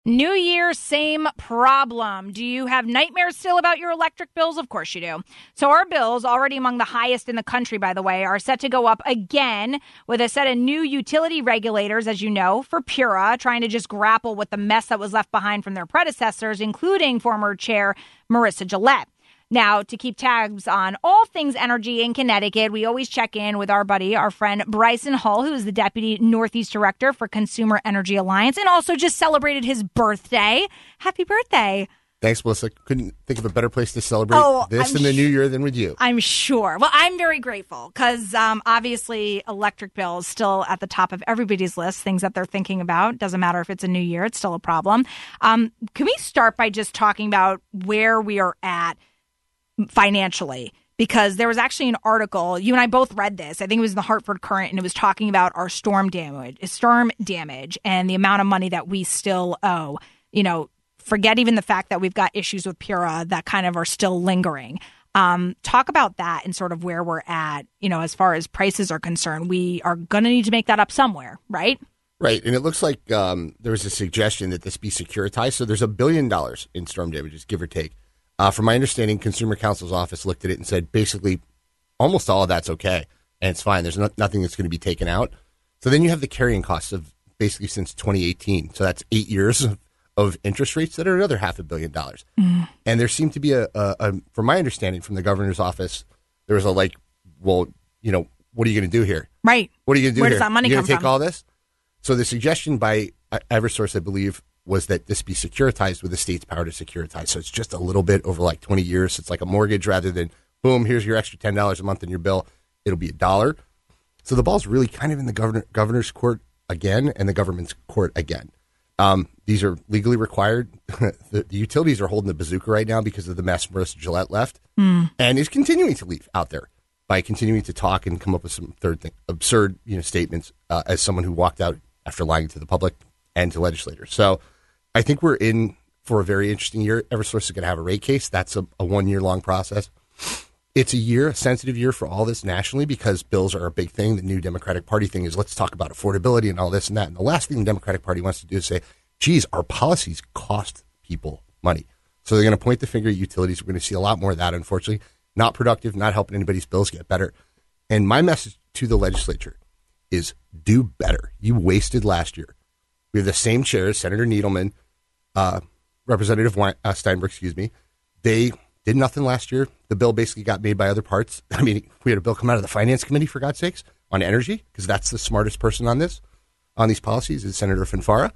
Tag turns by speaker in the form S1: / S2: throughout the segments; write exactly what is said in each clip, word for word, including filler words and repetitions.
S1: New Year, same problem. Do you have nightmares still about your electric bills? Of course you do. So our bills, already among the highest in the country, by the way, are set to go up again with a set of new utility regulators, as you know, for PURA, trying to just grapple with the mess that was left behind from their predecessors, including former chair Marissa Gillette. Now, to keep tabs on all things energy in Connecticut, we always check in with our buddy, our friend Bryson Hull, who is the Deputy Northeast Director for Consumer Energy Alliance and also just celebrated his birthday. Happy birthday.
S2: Thanks, Melissa. Couldn't think of a better place to celebrate
S1: oh,
S2: this
S1: I'm
S2: in the
S1: sh-
S2: new year than with you.
S1: I'm sure. Well, I'm very grateful because um, obviously electric bills still at the top of everybody's list, things that they're thinking about. Doesn't matter if it's a new year, it's still a problem. Um, can we start by just talking about where we are at financially? Because there was actually an article, you and I both read this, I think it was in the Hartford Courant, and it was talking about our storm damage, storm damage and the amount of money that we still owe. You know, forget even the fact that we've got issues with PURA that kind of are still lingering. Um, talk about that and sort of where we're at, you know, as far as prices are concerned. We are going to need to make that up somewhere, right?
S2: Right. And it looks like um, there was a suggestion that this be securitized. So there's a billion dollars in storm damages, give or take. Uh, from my understanding, Consumer Counsel's office looked at it and said basically almost all of that's okay and it's fine. There's no, nothing that's going to be taken out. So then you have the carrying costs of basically since twenty eighteen. So that's eight years of, of interest rates that are another half a billion dollars. Mm. And there seemed to be a, a, a, from my understanding from the governor's office, there was a like, well, you know, what are you going to do here?
S1: Right.
S2: What are you going to do
S1: Where
S2: here?
S1: does that money
S2: You're
S1: come
S2: gonna take
S1: from?
S2: all this? So the suggestion by Eversource, I believe, was that this be securitized with the state's power to securitize. So it's just a little bit over like twenty years. It's like a mortgage rather than, boom, here's your extra ten dollars a month in your bill. It'll be a dollar. So the ball's really kind of in the governor, governor's court again and the government's court again. Um, these are legally required. the, the utilities are holding the bazooka right now because of the mess Marissa Gillette left mm. and is continuing to leave out there by continuing to talk and come up with some third thing, absurd you know, statements uh, as someone who walked out after lying to the public and to legislators. So I think we're in for a very interesting year. Eversource is going to have a rate case. That's a, a one-year-long process. It's a year, a sensitive year for all this nationally because bills are a big thing. The new Democratic Party thing is let's talk about affordability and all this and that. And the last thing the Democratic Party wants to do is say, geez, our policies cost people money. So they're going to point the finger at utilities. We're going to see a lot more of that, unfortunately. Not productive, not helping anybody's bills get better. And my message to the legislature is do better. You wasted last year. We have the same chairs, Senator Needleman, uh, Representative Wein- uh, Steinberg, excuse me. They did nothing last year. The bill basically got made by other parts. I mean, we had a bill come out of the Finance Committee, for God's sakes, on energy, because that's the smartest person on this, on these policies, is Senator Finfara.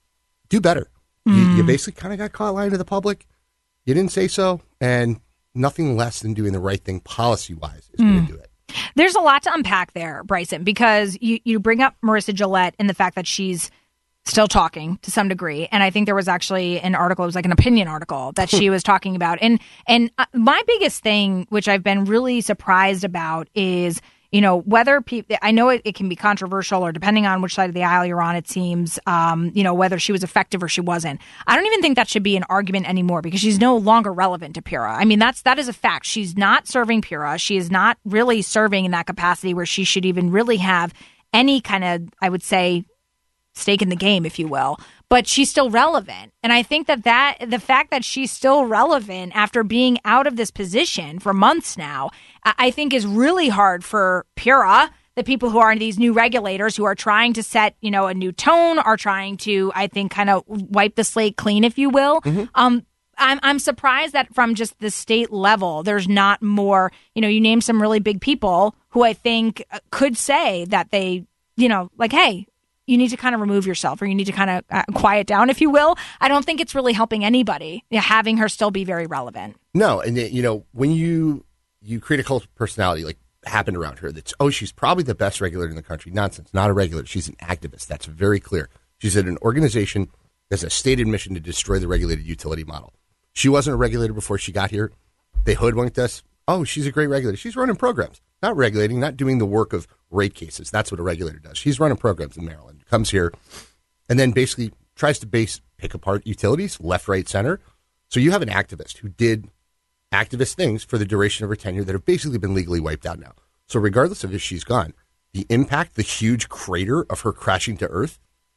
S2: Do better. Mm. You, you basically kind of got caught lying to the public. You didn't say so, and nothing less than doing the right thing policy-wise is mm. going to do it.
S1: There's a lot to unpack there, Bryson, because you, you bring up Marissa Gillette and the fact that she's still talking to some degree. And I think there was actually an article, it was like an opinion article that she was talking about. And and uh, my biggest thing, which I've been really surprised about is, you know, whether people, I know it, it can be controversial or depending on which side of the aisle you're on, it seems, um, you know, whether she was effective or she wasn't. I don't even think that should be an argument anymore because she's no longer relevant to PURA. I mean, that's, that is a fact. She's not serving PURA. She is not really serving in that capacity where she should even really have any kind of, I would say, stake in the game, if you will, but she's still relevant. And I think that, that the fact that she's still relevant after being out of this position for months now, I think is really hard for PURA, the people who are these new regulators who are trying to set, you know, a new tone, are trying to, I think, kind of wipe the slate clean, if you will. Mm-hmm. Um, I'm I'm surprised that from just the state level, there's not more, you know, you name some really big people who I think could say that they, you know, like, hey, you need to kind of remove yourself or you need to kind of uh, quiet down, if you will. I don't think it's really helping anybody, you know, having her still be very relevant.
S2: No. And, you know, when you you create a cult of personality like happened around her, that's, oh, she's probably the best regulator in the country. Nonsense. Not a regulator. She's an activist. That's very clear. She's at an organization that's a stated mission to destroy the regulated utility model. She wasn't a regulator before she got here. They hoodwinked us. Oh, she's a great regulator. She's running programs, not regulating, not doing the work of rate cases. That's what a regulator does. She's running programs in Maryland. Comes here and then basically tries to base pick apart utilities, left, right, center. So you have an activist who did activist things for the duration of her tenure that have basically been legally wiped out now. So regardless of if she's gone, the impact, the huge crater of her crashing to earth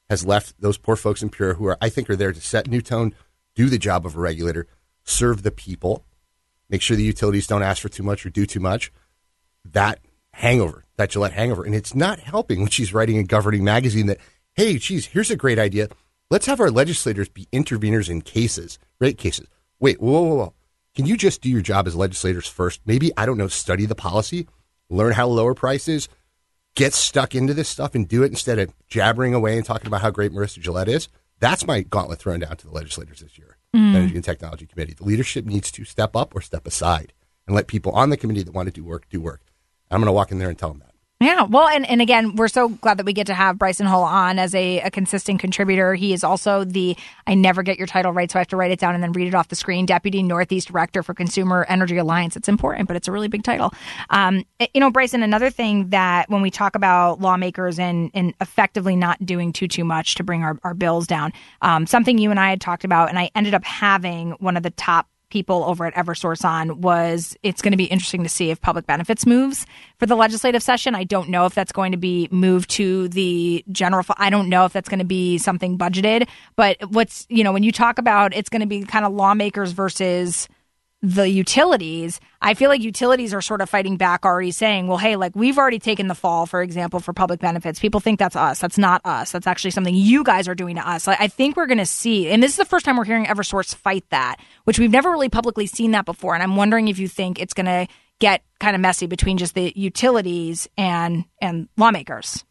S2: has left those poor folks in Pura who are, I think, are there to set new tone, do the job of a regulator, serve the people, make sure the utilities don't ask for too much or do too much. That hangover, that Gillette hangover. And it's not helping when she's writing in Governing Magazine that, hey, geez, here's a great idea. Let's have our legislators be interveners in cases, rate cases. Wait, whoa, whoa, whoa. Can you just do your job as legislators first? Maybe, I don't know, study the policy, learn how to lower prices, get stuck into this stuff and do it instead of jabbering away and talking about how great Marissa Gillette is. That's my gauntlet thrown down to the legislators this year, mm. Energy and Technology Committee. The leadership needs to step up or step aside and let people on the committee that want to do work do work. I'm going to walk in there and tell them that.
S1: Yeah, well, and, and again, we're so glad that we get to have Bryson Hull on as a, a consistent contributor. He is also the, I never get your title right, so I have to write it down and then read it off the screen, Deputy Northeast Director for Consumer Energy Alliance. It's important, but it's a really big title. Um, you know, Bryson, another thing that when we talk about lawmakers and, and effectively not doing too, too much to bring our, our bills down, um, something you and I had talked about, and I ended up having one of the top people over at Eversource on, was it's going to be interesting to see if public benefits moves for the legislative session. I don't know if that's going to be moved to the general. I don't know if that's going to be something budgeted. But what's, you know, when you talk about it's going to be kind of lawmakers versus the utilities, I feel like utilities are sort of fighting back, already saying, well, hey, like we've already taken the fall, for example, for public benefits. People think that's us. That's not us. That's actually something you guys are doing to us. I think we're going to see, and this is the first time we're hearing Eversource fight that, which we've never really publicly seen that before. And I'm wondering if you think it's going to get kind of messy between just the utilities and and lawmakers.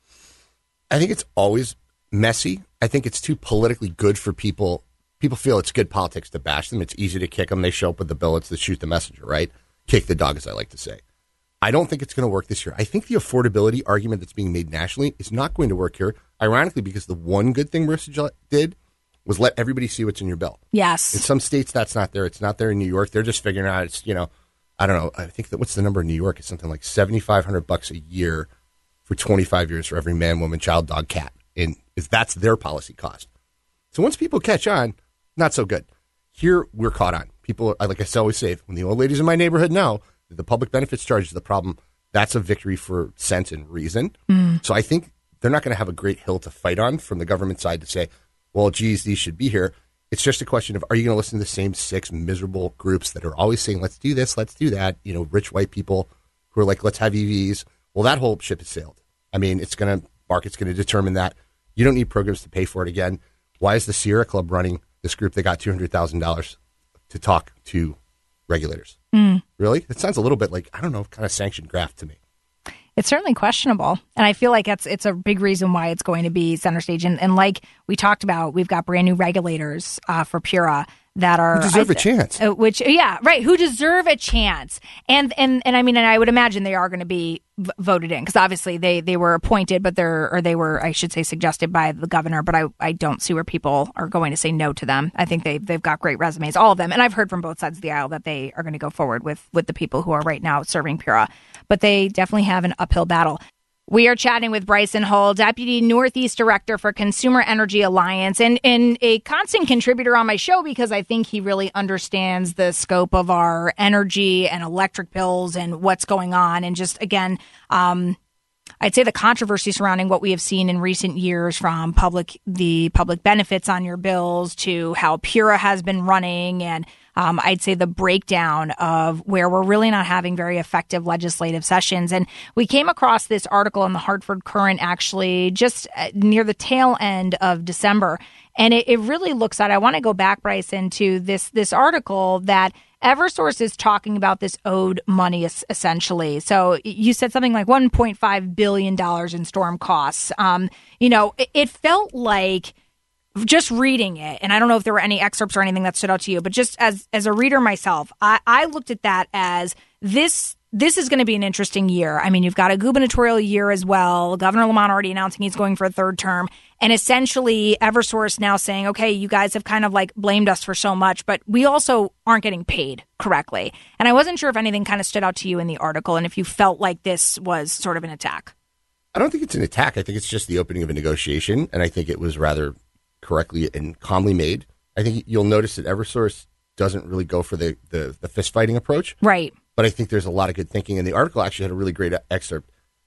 S2: I think it's always messy. I think it's too politically good for people. People feel it's good politics to bash them. It's easy to kick them. They show up with the bill. It's the shoot the messenger, right? Kick the dog, as I like to say. I don't think it's going to work this year. I think the affordability argument that's being made nationally is not going to work here, ironically, because the one good thing Marissa Gillette did was let everybody see what's in your bill.
S1: Yes.
S2: In some states, that's not there. It's not there in New York. They're just figuring out it's, you know, I don't know. I think that what's the number in New York? It's something like seventy-five hundred bucks a year for twenty-five years for every man, woman, child, dog, cat. And if that's their policy cost. So once people catch on, not so good. Here, we're caught on. People, like I always say, when the old ladies in my neighborhood know that the public benefits charge is the problem, that's a victory for sense and reason. Mm. So I think they're not going to have a great hill to fight on from the government side to say, well, geez, these should be here. It's just a question of, are you going to listen to the same six miserable groups that are always saying, let's do this, let's do that? You know, rich white people who are like, let's have E Vs. Well, that whole ship has sailed. I mean, it's going to, market's going to determine that. You don't need programs to pay for it again. Why is the Sierra Club running this group that got two hundred thousand dollars to talk to regulators? Mm. Really? It sounds a little bit like, I don't know, kind of sanctioned graft to me.
S1: It's certainly questionable. And I feel like it's it's a big reason why it's going to be center stage. And, and like we talked about, we've got brand new regulators uh, for Pura that are
S2: who deserve
S1: I,
S2: a chance.
S1: Uh, which, yeah, right. Who deserve a chance. And, and, and I mean, and I would imagine they are going to be v- voted in because obviously they, they were appointed, but they're, or they were, I should say, suggested by the governor. But I, I don't see where people are going to say no to them. I think they, they've got great resumes, all of them. And I've heard from both sides of the aisle that they are going to go forward with, with the people who are right now serving Pura. But they definitely have an uphill battle. We are chatting with Bryson Hull, Deputy Northeast Director for Consumer Energy Alliance, and, and a constant contributor on my show because I think he really understands the scope of our energy and electric bills and what's going on. And just, again, um, I'd say the controversy surrounding what we have seen in recent years, from public the public benefits on your bills to how Pura has been running, and Um, I'd say the breakdown of where we're really not having very effective legislative sessions. And we came across this article in the Hartford Courant actually just near the tail end of December. And it, it really looks at, I want to go back, Bryson, to this, this article that Eversource is talking about this owed money essentially. So you said something like one point five billion dollars in storm costs. Um, you know, it, it felt like, just reading it, and I don't know if there were any excerpts or anything that stood out to you, but just as as a reader myself, I, I looked at that as this this is going to be an interesting year. I mean, you've got a gubernatorial year as well. Governor Lamont already announcing he's going for a third term, and essentially Eversource now saying, okay, you guys have kind of like blamed us for so much, but we also aren't getting paid correctly. And I wasn't sure if anything kind of stood out to you in the article and if you felt like this was sort of an attack.
S2: I don't think it's an attack. I think it's just the opening of a negotiation, and I think it was rather correctly and calmly made. I think you'll notice that Eversource doesn't really go for the, the, the fist fighting approach.
S1: Right.
S2: But I think there's a lot of good thinking. And the article actually had a really great excerpt.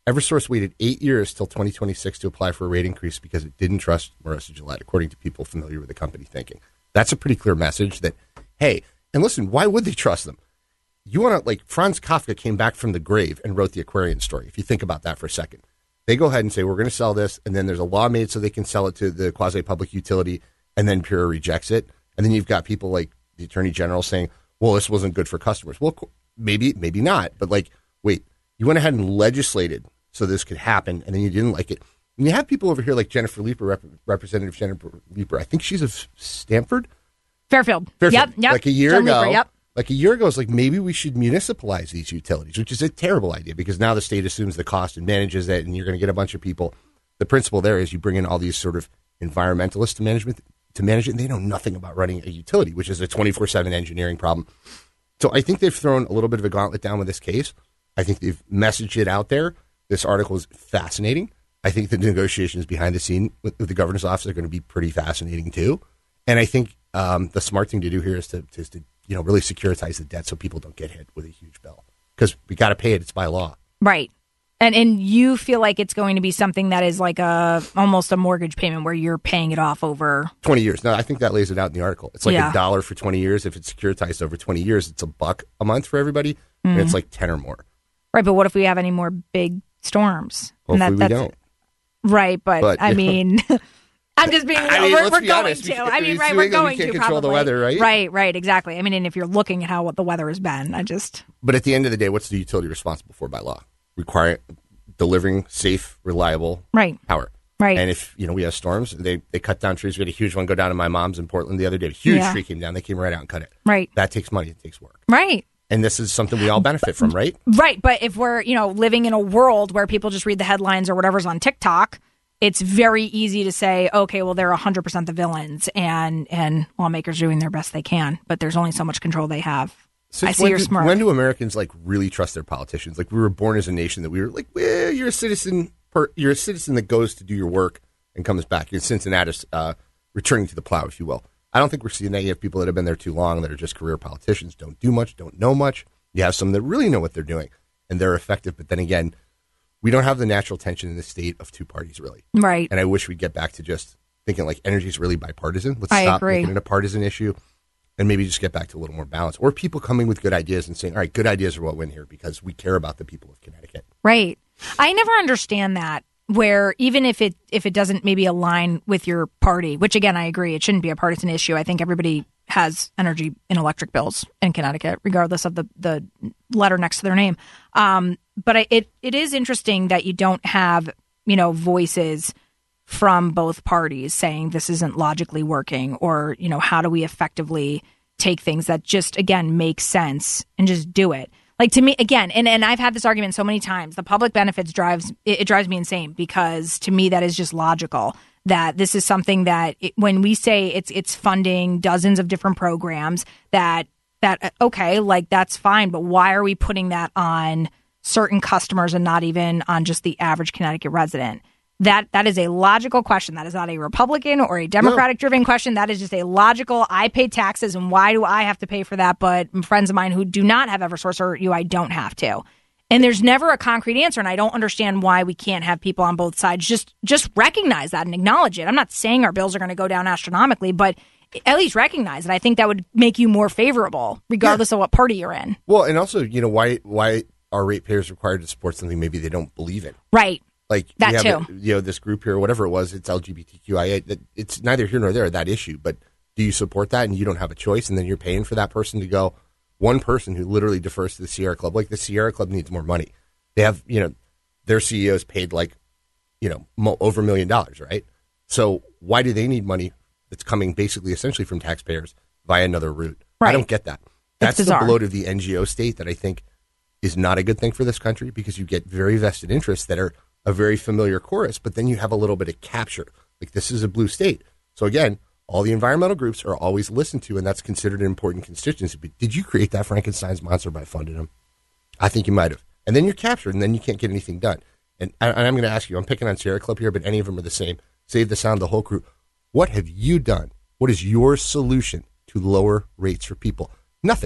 S2: Eversource waited eight years till twenty twenty-six to apply for a rate increase because it didn't trust Marissa Gillette, according to people familiar with the company thinking. That's a pretty clear message that, hey, and listen, why would they trust them? You want to, like, Franz Kafka came back from the grave and wrote the Aquarian story. If you think about that for a second, they go ahead and say, we're going to sell this. And then there's a law made so they can sell it to the quasi-public utility. And then Pura rejects it. And then you've got people like the Attorney General saying, well, this wasn't good for customers. Well, maybe, maybe not. But, like, wait, you went ahead and legislated so this could happen. And then you didn't like it. And you have people over here like Jennifer Leeper, Rep- Representative Jennifer Leeper. I think she's of Stanford.
S1: Fairfield.
S2: Fairfield.
S1: Yep. Yep.
S2: Like a year
S1: John
S2: ago.
S1: Leeper, yep.
S2: Like a year ago, it's like maybe we should municipalize these utilities, which is a terrible idea because now the state assumes the cost and manages it, and you're going to get a bunch of people. The principle there is you bring in all these sort of environmentalists to management to manage it, and they know nothing about running a utility, which is a twenty-four seven engineering problem. So I think they've thrown a little bit of a gauntlet down with this case. I think they've messaged it out there. This article is fascinating. I think the negotiations behind the scene with, with the governor's office are going to be pretty fascinating too. And I think um, the smart thing to do here is to, is to you know, really securitize the debt so people don't get hit with a huge bill because we got to pay it. It's by law.
S1: Right. And and you feel like it's going to be something that is like a almost a mortgage payment where you're paying it off over
S2: twenty years. No, I think that lays it out in the article. It's like
S1: yeah.
S2: a dollar for twenty years. If it's securitized over twenty years, it's a buck a month for everybody. Mm. And it's like ten or more.
S1: Right. But what if we have any more big storms?
S2: Hopefully
S1: that,
S2: we
S1: that's,
S2: don't.
S1: Right. But, but I mean... I'm just being real.
S2: I mean,
S1: we're
S2: let's
S1: we're
S2: be
S1: going
S2: honest.
S1: to.
S2: We,
S1: I mean, right,
S2: New
S1: we're
S2: England,
S1: going
S2: we can't
S1: to
S2: control
S1: probably.
S2: the weather, right?
S1: Right, right, exactly. I mean, and if you're looking at how the weather has been, I just...
S2: But at the end of the day, what's the utility responsible for by law? Requiring, delivering safe, reliable
S1: right.
S2: power.
S1: Right.
S2: And if, you know, we have storms, they, they cut down trees. We had a huge one go down to my mom's in Portland the other day. A huge
S1: yeah.
S2: tree came down. They came right out and cut it.
S1: Right.
S2: That takes money. It takes work.
S1: Right.
S2: And this is something we all benefit from, right?
S1: Right. But if we're, you know, living in a world where people just read the headlines or whatever's on TikTok, it's very easy to say, okay, well, they're one hundred percent the villains and, and lawmakers doing their best they can, but there's only so much control they have.
S2: Since
S1: I see
S2: when
S1: you're
S2: do,
S1: smart.
S2: When do Americans like really trust their politicians? Like we were born as a nation that we were like, well, you're a citizen. Per, you're a citizen that goes to do your work and comes back. You're Cincinnati, uh, returning to the plow, if you will. I don't think we're seeing that. You have people that have been there too long that are just career politicians, don't do much, don't know much. You have some that really know what they're doing and they're effective. But then again, we don't have the natural tension in the state of two parties, really.
S1: Right.
S2: And I wish we'd get back to just thinking like energy is really bipartisan. Let's
S1: I
S2: stop
S1: agree.
S2: making it a partisan issue and maybe just get back to a little more balance. Or people coming with good ideas and saying, all right, good ideas are what win here because we care about the people of Connecticut.
S1: Right. I never understand that, where even if it if it doesn't maybe align with your party, which again, I agree, it shouldn't be a partisan issue. I think everybody has energy and electric bills in Connecticut, regardless of the, the letter next to their name. Um, but I, it it is interesting that you don't have, you know, voices from both parties saying this isn't logically working, or, you know, how do we effectively take things that just, again, make sense and just do it. Like, to me, again, and, and I've had this argument so many times, the public benefits drives, it, it drives me insane, because to me that is just logical, that this is something that it, when we say it's it's funding dozens of different programs, that, that okay, like that's fine, but why are we putting that on certain customers and not even on just the average Connecticut resident? That that is a logical question. That is not a Republican or a Democratic-driven no. question. That is just a logical, I pay taxes, and why do I have to pay for that? But friends of mine who do not have Eversource or you, I don't have to. And there's never a concrete answer, and I don't understand why we can't have people on both sides just just recognize that and acknowledge it. I'm not saying our bills are going to go down astronomically, but at least recognize it. I think that would make you more favorable, regardless yeah. of what party you're in.
S2: Well, and also, you know, why why are ratepayers required to support something maybe they don't believe in?
S1: Right.
S2: Like
S1: that
S2: we have
S1: too.
S2: A, you know, this group here, whatever it was, it's L G B T Q I A. It's neither here nor there, that issue. But do you support that and you don't have a choice, and then you're paying for that person to go? One person who literally defers to the Sierra Club, like the Sierra Club needs more money. They have, you know, their C E Os paid like, you know, mo- over a million dollars, right? So why do they need money that's coming basically essentially from taxpayers via another route?
S1: Right.
S2: I don't get that. That's
S1: it's
S2: the
S1: bizarre.
S2: bloat of the N G O state that I think is not a good thing for this country, because you get very vested interests that are a very familiar chorus, but then you have a little bit of capture. Like, this is a blue state. So again, all the environmental groups are always listened to, and that's considered an important constituency. But did you create that Frankenstein's monster by funding them? I think you might have. And then you're captured, and then you can't get anything done. And, and I'm going to ask you, I'm picking on Sierra Club here, but any of them are the same. Save the Sound, the whole crew. What have you done? What is your solution to lower rates for people? Nothing.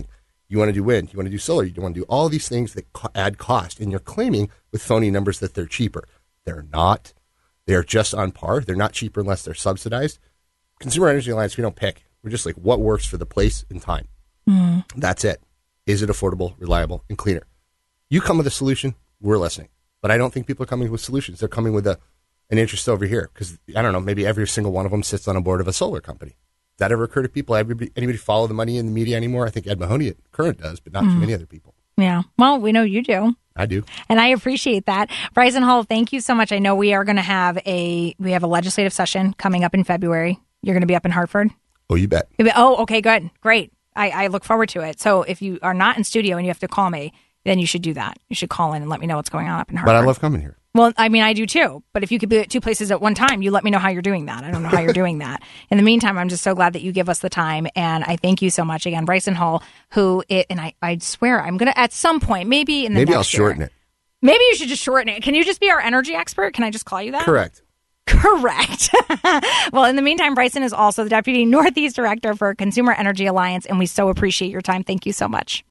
S2: You want to do wind, you want to do solar, you want to do all these things that co- add cost, and you're claiming with phony numbers that they're cheaper. They're not. They're just on par. They're not cheaper unless they're subsidized. Consumer Energy Alliance, we don't pick. We're just like, what works for the place and time? Mm. That's it. Is it affordable, reliable, and cleaner? You come with a solution, we're listening. But I don't think people are coming with solutions. They're coming with a an interest over here because, I don't know, maybe every single one of them sits on a board of a solar company. That ever occur to people? Everybody, anybody follow the money in the media anymore? I think Ed Mahoney at Current does, but not mm. too many other people.
S1: Yeah. Well, we know you do.
S2: I do.
S1: And I appreciate that. Bryson Hull, thank you so much. I know we are going to have a, we have a legislative session coming up in February. You're going to be up in Hartford?
S2: Oh, you bet.
S1: Oh, okay, good. Great. I, I look forward to it. So if you are not in studio and you have to call me, then you should do that. You should call in and let me know what's going on up in Hartford.
S2: But I love coming here.
S1: Well, I mean, I do too. But if you could be at two places at one time, you let me know how you're doing that. I don't know how you're doing that. In the meantime, I'm just so glad that you give us the time. And I thank you so much again, Bryson Hull, who, it, and I, I swear I'm going to, at some point, maybe in the
S2: Maybe
S1: next
S2: I'll shorten
S1: year,
S2: it.
S1: Maybe you should just shorten it. Can you just be our energy expert? Can I just call you that?
S2: Correct.
S1: Correct. Well, in the meantime, Bryson is also the Deputy Northeast Director for Consumer Energy Alliance, and we so appreciate your time. Thank you so much.